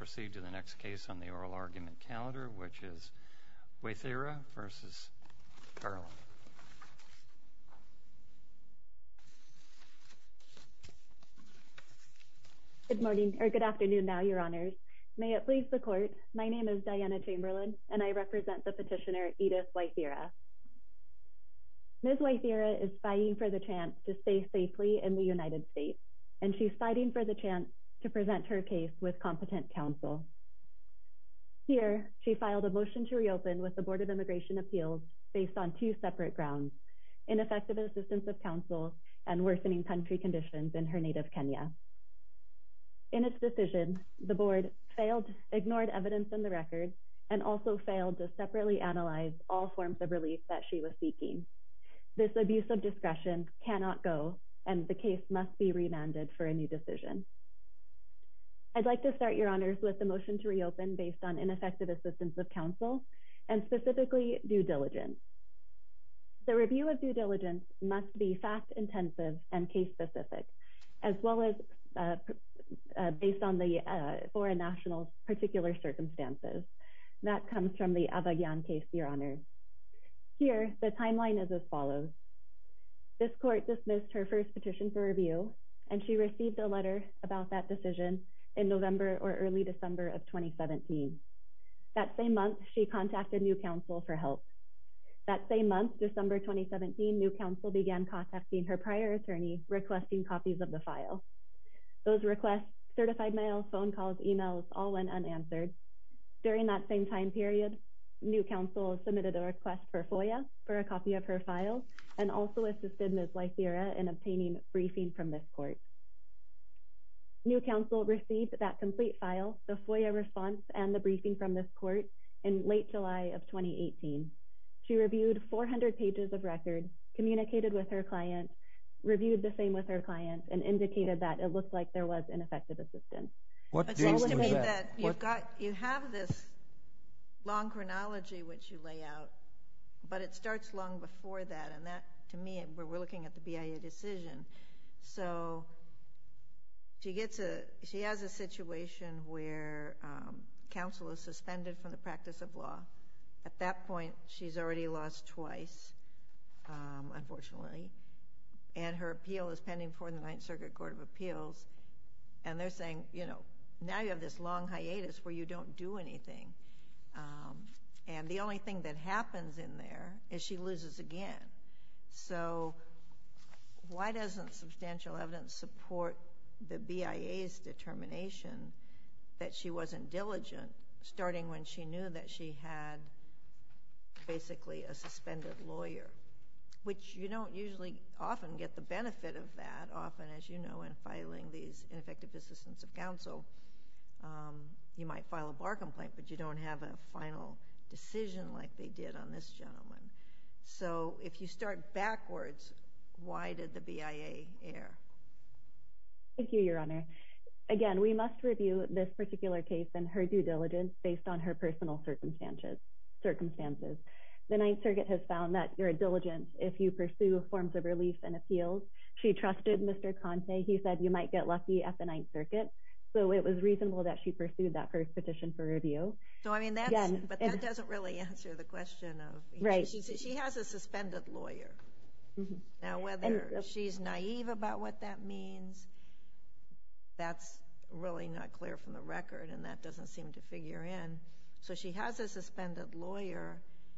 proceed to the next case on the oral argument calendar, which is Waithera v. Garland. Good morning, or good afternoon now, Your Honors. May it please the Court, my name is Diana Chamberlain, and I represent the petitioner Edith Waithera. Ms. Waithera is fighting for the chance to stay safely in the United States, and she's fighting for the chance to present her case with competent counsel. Here, she filed a motion to reopen with the Board of Immigration Appeals based on two separate grounds: ineffective assistance of counsel and worsening country conditions in her native Kenya. In its decision, the Board ignored evidence in the record, and also failed to separately analyze all forms of relief that she was seeking. This abuse of discretion cannot go, and the case must be remanded for a new decision. I'd like to start, Your Honors, with the motion to reopen based on ineffective assistance of counsel, and specifically due diligence. The review of due diligence must be fact-intensive and case-specific, as well as based on the foreign national's particular circumstances. That comes from the Avagyan case, Your Honor. Here, the timeline is as follows. This court dismissed her first petition for review, and she received a letter about that decision in November or early December of 2017. That same month, she contacted new counsel for help. That same month, December 2017, new counsel began contacting her prior attorney, requesting copies of the file. Those requests, certified mail, phone calls, emails, all went unanswered. During that same time period, new counsel submitted a request for FOIA for a copy of her file, and also assisted Ms. Waithera in obtaining briefing from this court. New counsel received that complete file, the FOIA response, and the briefing from this court in late July of 2018. She reviewed 400 pages of record, communicated with her client, reviewed the same with her client, and indicated that it looked like there was ineffective assistance. It seems to me that you have this long chronology which you lay out, but it starts long before that, and that, to me, we're looking at the BIA decision. So she has a situation where counsel is suspended from the practice of law. At that point, she's already lost twice, unfortunately, and her appeal is pending before the Ninth Circuit Court of Appeals, and they're saying, now you have this long hiatus where you don't do anything, and the only thing that happens in there is she loses again. So why doesn't substantial evidence support the BIA's determination that she wasn't diligent, starting when she knew that she had basically a suspended lawyer, which you don't usually often get the benefit of that, often, as you know, in filing these ineffective assistance of counsel. You might file a bar complaint, but you don't have a final decision like they did on this gentleman. So if you start backwards, why did the BIA err? Thank you, Your Honor. Again, we must review this particular case and her due diligence based on her personal circumstances. The Ninth Circuit has found that you're diligent if you pursue forms of relief and appeals. She trusted Mr. Conte. He said you might get lucky at the Ninth Circuit. So it was reasonable that she pursued that first petition for review. So, I mean, that doesn't really answer the question of, right. She has a suspended lawyer. Mm-hmm. Now, whether she's naive about what that means, that's really not clear from the record, and that doesn't seem to figure in. So she has a suspended lawyer,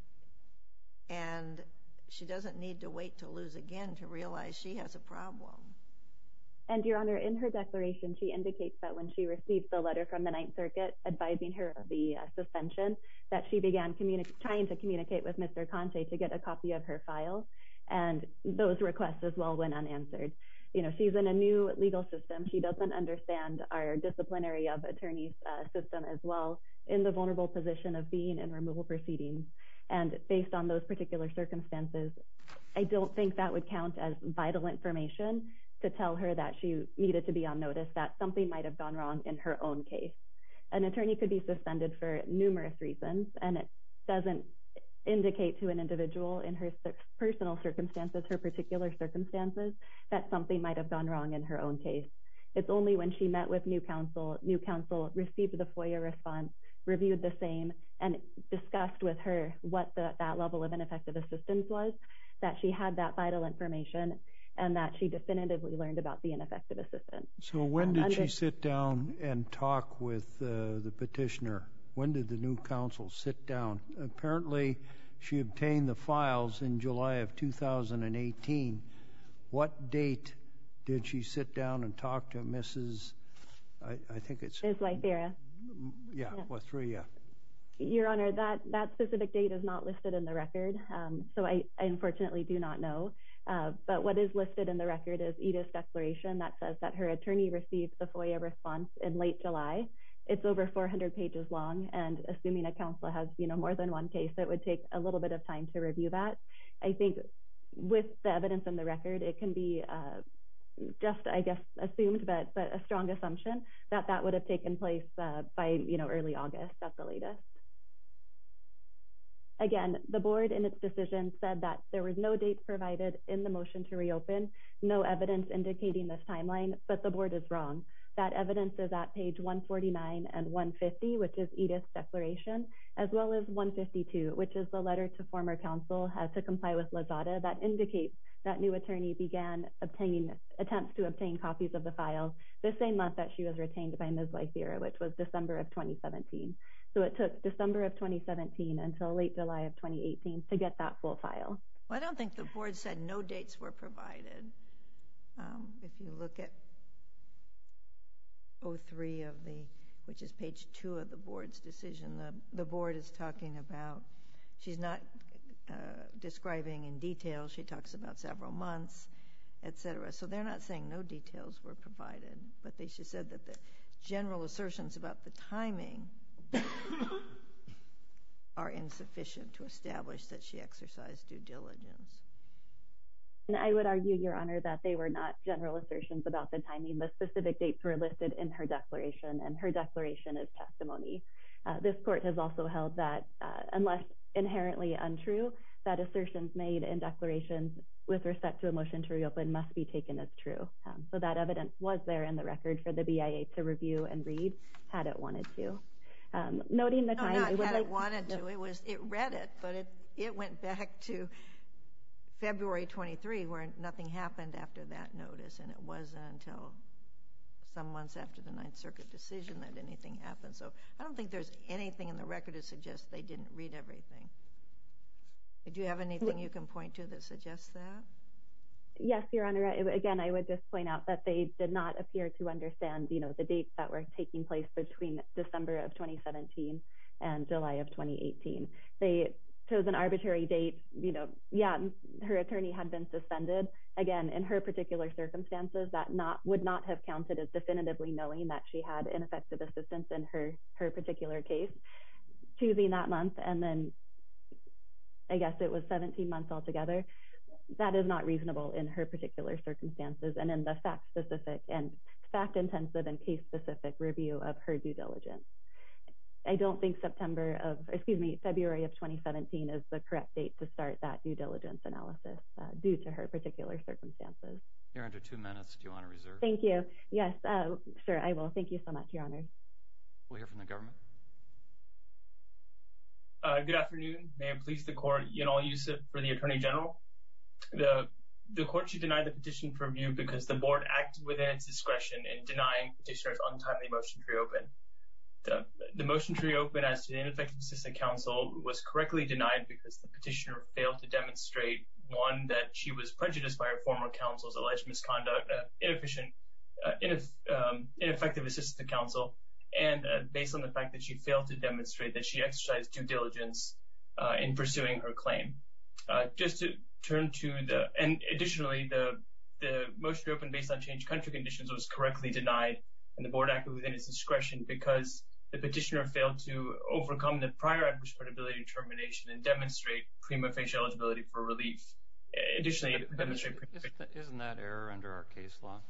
and she doesn't need to wait to lose again to realize she has a problem. And, Your Honor, in her declaration, she indicates that when she received the letter from the Ninth Circuit advising her of the suspension, that she began trying to communicate with Mr. Conte to get a copy of her file, and those requests as well went unanswered. She's in a new legal system. She doesn't understand our disciplinary of attorneys system as well, in the vulnerable position of being in removal proceedings. And based on those particular circumstances, I don't think that would count as vital information to tell her that she needed to be on notice that something might have gone wrong in her own case. An attorney could be suspended for numerous reasons, and it doesn't indicate to an individual in her personal circumstances, her particular circumstances, that something might have gone wrong in her own case. It's only when she met with new counsel received the FOIA response, reviewed the same, and discussed with her what that level of ineffective assistance was, that she had that vital information and that she definitively learned about the ineffective assistance. So when did she sit down and talk with the petitioner? When did the new counsel sit down? Apparently, she obtained the files in July of 2018. What date did she sit down and talk to Mrs. I think it's... Ms. Wythera. Yeah, Wythera. Your Honor, that specific date is not listed in the record, so I unfortunately do not know. But what is listed in the record is Edith's declaration that says that her attorney received the FOIA response in late July. It's over 400 pages long, and assuming a counsel has, more than one case, it would take a little bit of time to review that. I think with the evidence in the record, it can be just, I guess, assumed, but a strong assumption that would have taken place by, early August at the latest. Again, the board in its decision said that there was no dates provided in the motion to reopen, no evidence indicating this timeline, but the board is wrong. That evidence is at page 149 and 150, which is Edith's declaration, as well as 152, which is the letter to former counsel to comply with Lozada that indicates that new attorney began attempts to obtain copies of the file the same month that she was retained by Ms. Wythera, which was December of 2017. So it took December of 2017 until late July of 2018 to get that full file. Well, I don't think the board said no dates were provided. If you look at 03 which is page 2 of the board's decision, the board is talking about, she's not describing in detail, she talks about several months, etc. So they're not saying no details were provided, but they just said that the general assertions about the timing are insufficient to establish that she exercised due diligence. And I would argue, Your Honor, that they were not general assertions about the timing. The specific dates were listed in her declaration, and her declaration is testimony. This court has also held that, unless inherently untrue, that assertions made in declarations with respect to a motion to reopen must be taken as true. So that evidence was there in the record for the BIA to review and read, had it wanted to. Noting the time... No, not had it wanted to. It read it, but it went back to February 23, where nothing happened after that notice, and it wasn't until some months after the Ninth Circuit decision that anything happened. So I don't think there's anything in the record to suggest they didn't read everything. Do you have anything you can point to that suggests that? Yes, Your Honor. Again, I would just point out that they did not appear to understand, the dates that were taking place between December of 2017 and July of 2018. They chose an arbitrary date. Her attorney had been suspended. Again, in her particular circumstances, that would not have counted as definitively knowing that she had ineffective assistance in her particular case. Choosing that month, and then I guess it was 17 months altogether, that is not reasonable in her particular circumstances and in the fact-specific and fact-intensive and case-specific review of her due diligence. I don't think February of 2017 is the correct date to start that due diligence analysis due to her particular circumstances. You're under 2 minutes. Do you want to reserve? Thank you. Yes, sure, I will. Thank you so much, Your Honor. We'll hear from the government. Good afternoon. May it please the court, Yanal Yusuf for the Attorney General. The court should deny the petition for review because the board acted within its discretion in denying petitioner's untimely motion to reopen. The motion to reopen as to the ineffective assistance counsel was correctly denied because the petitioner failed to demonstrate, one, that she was prejudiced by her former counsel's alleged misconduct, ineffective assistance to counsel, and based on the fact that she failed to demonstrate that she exercised due diligence in pursuing her claim. Just to turn to additionally, the motion to reopen based on changed country conditions was correctly denied, and the board acted within its discretion because the petitioner failed to overcome the prior adverse credibility determination and demonstrate prima facie eligibility for relief. Additionally, isn't that error under our case law?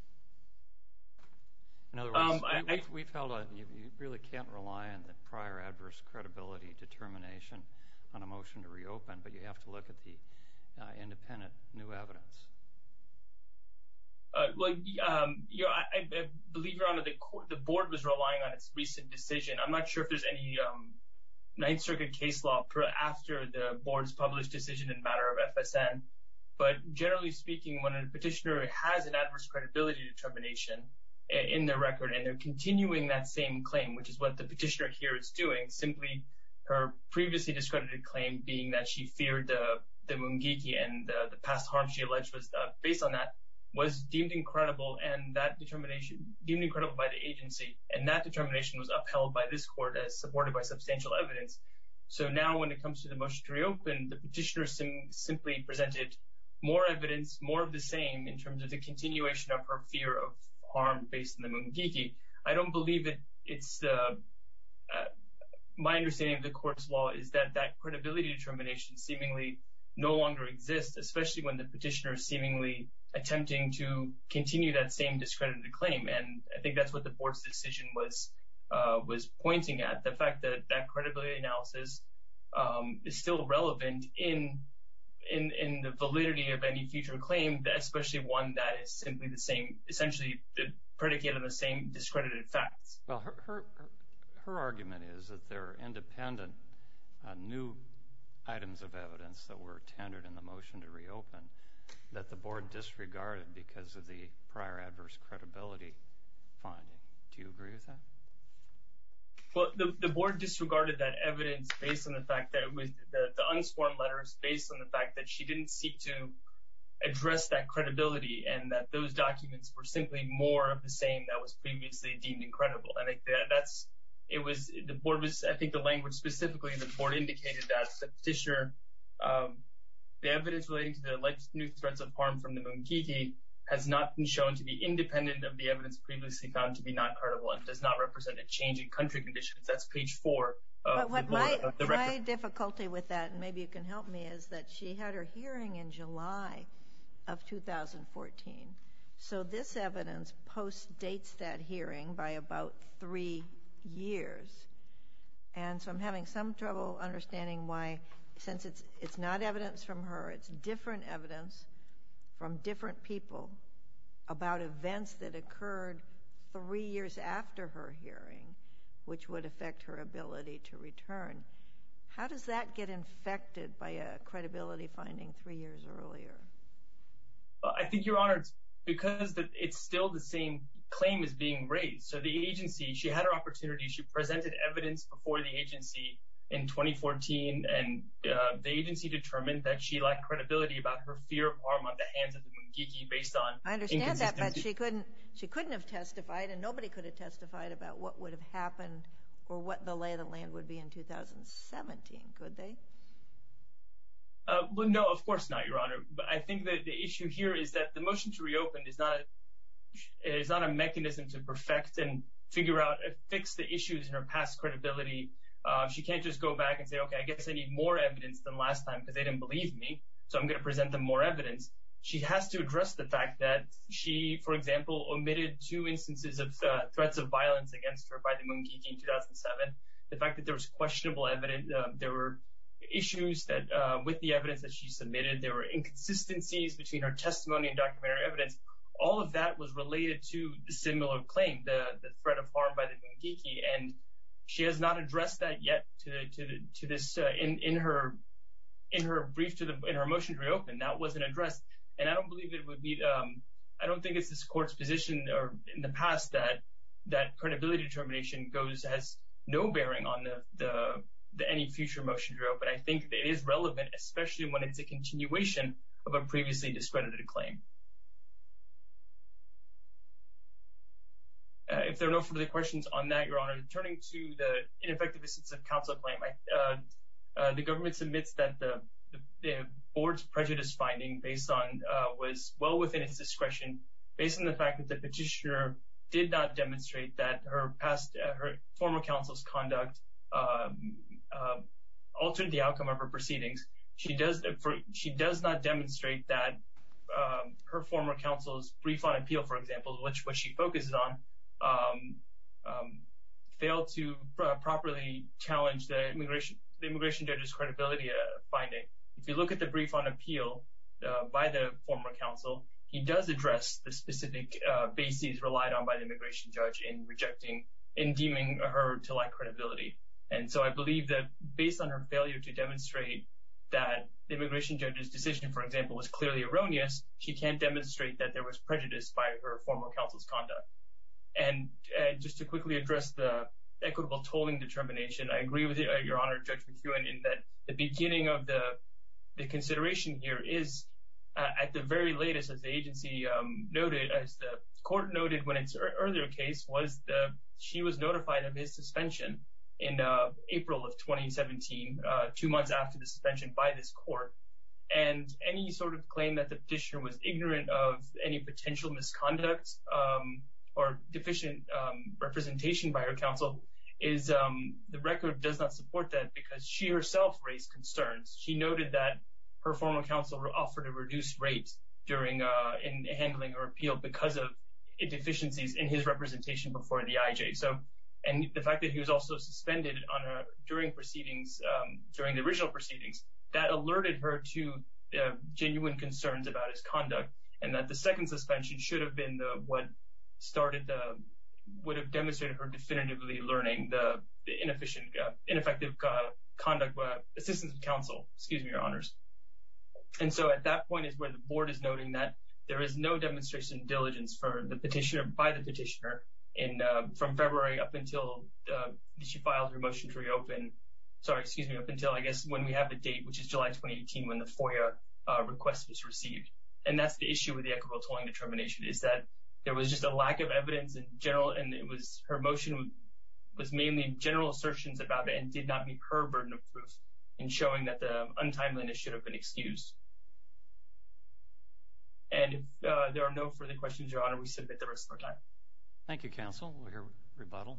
In other words, we've held you really can't rely on the prior adverse credibility determination on a motion to reopen, but you have to look at the independent new evidence. I believe, Your Honor, the board was relying on its recent decision. I'm not sure if there's any Ninth Circuit case law after the board's published decision in matter of FSN. But generally speaking, when a petitioner has an adverse credibility determination in their record and they're continuing that same claim, which is what the petitioner here is doing, simply her previously discredited claim being that she feared the Mungiki and the past harm she alleged was based on that, was deemed incredible, and that determination deemed incredible by the agency, and that determination was upheld by this court as supported by substantial evidence. So now when it comes to the motion to reopen, the petitioner simply presented more evidence, more of the same in terms of the continuation of her fear of harm based on the Mungiki. I don't believe it's my understanding of the court's law is that credibility determination seemingly no longer exists, especially when the petitioner is seemingly attempting to continue that same discredited claim. And I think that's what the board's decision was pointing at, the fact that credibility analysis is still relevant in the validity of any future claim, especially one that is simply the same, essentially predicated on the same discredited facts. Well, her argument is that there are independent new items of evidence that were tendered in the motion to reopen that the board disregarded because of the prior adverse credibility finding. Do you agree with that? Well, the board disregarded that evidence based on the fact that it was the unsworn letters, based on the fact that she didn't seek to address that credibility and that those documents were simply more of the same that was previously deemed incredible. I think the board was, I think the language specifically, the board indicated that the petitioner, the evidence relating to the alleged new threats of harm from the Mungiki has not been shown to be independent of the evidence previously found to be not credible and does not represent a change in country conditions. That's page 4 of the record. My difficulty with that, and maybe you can help me, is that she had her hearing in July of 2014. So this evidence post-dates that hearing by about 3 years. And so I'm having some trouble understanding why, since it's not evidence from her, it's different evidence from different people about events that occurred 3 years after her hearing, which would affect her ability to return. How does that get infected by a credibility finding 3 years earlier? I think, Your Honor, it's because it's still the same claim is being raised. So the agency, she had her opportunity. She presented evidence before the agency in 2014, and the agency determined that she lacked credibility about her fear of harm on the hands of the Mungiki based on I understand that, but she couldn't have testified, and nobody could have testified about what would have happened or what the lay of the land would be in 2017, could they? Well, no, of course not, Your Honor. But I think that the issue here is that the motion to reopen is not a mechanism to perfect and fix the issues in her past credibility. She can't just go back and say, okay, I guess I need more evidence than last time because they didn't believe me, so I'm going to present them more evidence. She has to address the fact that she, for example, omitted 2 instances of threats of violence against her by the Mungiki in 2007. The fact that there was questionable evidence, there were issues that with the evidence that she submitted, there were inconsistencies between her testimony and documentary evidence. All of that was related to the similar claim, the threat of harm by the Mungiki, and she has not addressed that yet to this in her brief in her motion to reopen. That wasn't addressed, and I don't believe it would be. I don't think it's this court's position or in the past that credibility determination has no bearing on the any future motion to reopen. I think that it is relevant, especially when it's a continuation of a previously discredited claim. If there are no further questions on that, Your Honor, turning to the ineffective assistance of counsel claim, the government submits that the board's prejudice finding based on was well within its discretion, based on the fact that the petitioner did not demonstrate that her former counsel's conduct altered the outcome of her proceedings. She does not demonstrate that her former counsel's brief on appeal, for example, which what she focuses on, failed to properly challenge the immigration judge's credibility finding. If you look at the brief on appeal by the former counsel, he does address the specific bases relied on by the immigration judge in deeming her to lack credibility. And so I believe that based on her failure to demonstrate that the immigration judge's decision, for example, was clearly erroneous, she can't demonstrate that there was prejudice by her former counsel's conduct. And just to quickly address the equitable tolling determination, I agree with Your Honor, Judge McEwen, in that the beginning of the consideration here is, at the very latest, as the agency noted, as the court noted when its earlier case, was she was notified of his suspension in April of 2017, 2 months after the suspension by this court. And any sort of claim that the petitioner was ignorant of any potential misconduct or deficient representation by her counsel is the record does not support that, because she herself raised concerns. She noted that her former counsel offered a reduced rate during in handling her appeal because of deficiencies in his representation before the IJ. So, and the fact that he was also suspended during proceedings, during the original proceedings, that alerted her to genuine concerns about his conduct, and that the second suspension should have been what would have demonstrated her definitively learning the ineffective conduct assistance of counsel. Excuse me, Your Honors. And so at that point is where the board is noting that there is no demonstration of diligence for the petitioner by the petitioner from February up until she filed her motion to reopen. Up until, I guess, when we have the date, which is July 2018, when the FOIA request was received. And that's the issue with the equitable tolling determination, is that there was just a lack of evidence in general, and her motion was mainly general assertions about it and did not meet her burden of proof in showing that the untimeliness should have been excused. And if there are no further questions, Your Honor, we submit the rest of our time. Thank you, counsel. We'll hear rebuttal.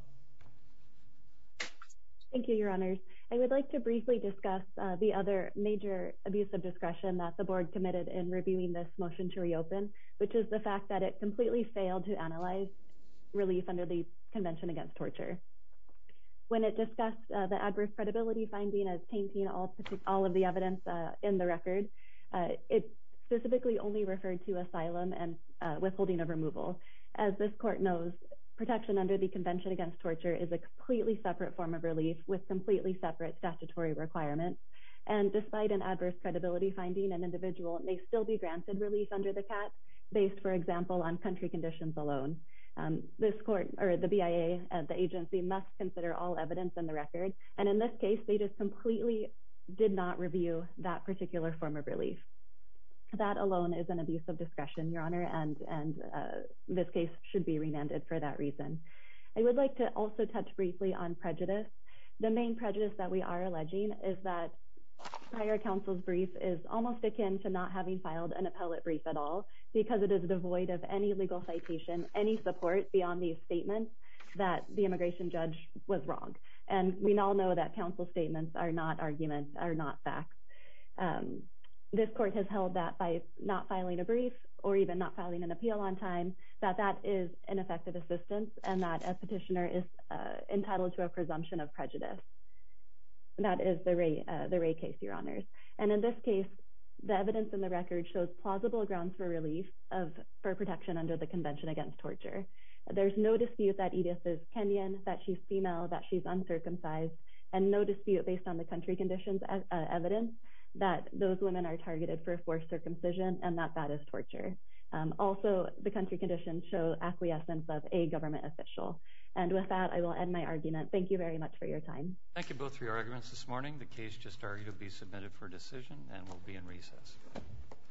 Thank you, Your Honors. I would like to briefly discuss the other major abuse of discretion that the board committed in reviewing this motion to reopen, which is the fact that it completely failed to analyze relief under the Convention Against Torture. When it discussed the adverse credibility finding as tainting all of the evidence in the record, it specifically only referred to asylum and withholding of removal. As this court knows, protection under the Convention Against Torture is a completely separate form of relief with completely separate statutory requirements. And despite an adverse credibility finding, an individual may still be granted relief under the CAT based, for example, on country conditions alone. This court, or the BIA, the agency, must consider all evidence in the record. And in this case, they just completely did not review that particular form of relief. That alone is an abuse of discretion, Your Honor, and this case should be remanded for that reason. I would like to also touch briefly on prejudice. The main prejudice that we are alleging is that prior counsel's brief is almost akin to not having filed an appellate brief at all, because it is devoid of any legal citation, any support beyond these statements that the immigration judge was wrong. And we all know that counsel's statements are not arguments, are not facts. This court has held that by not filing a brief or even not filing an appeal on time, that is ineffective assistance and that a petitioner is entitled to a presumption of prejudice. That is the Ray case, Your Honors. And in this case, the evidence in the record shows plausible grounds for relief for protection under the Convention Against Torture. There's no dispute that Edith is Kenyan, that she's female, that she's uncircumcised, and no dispute based on the country conditions evidence that those women are targeted for forced circumcision and that is torture. Also, the country conditions show acquiescence of a government official. And with that, I will end my argument. Thank you very much for your time. Thank you both for your arguments this morning. The case just argued will be submitted for decision and will be in recess.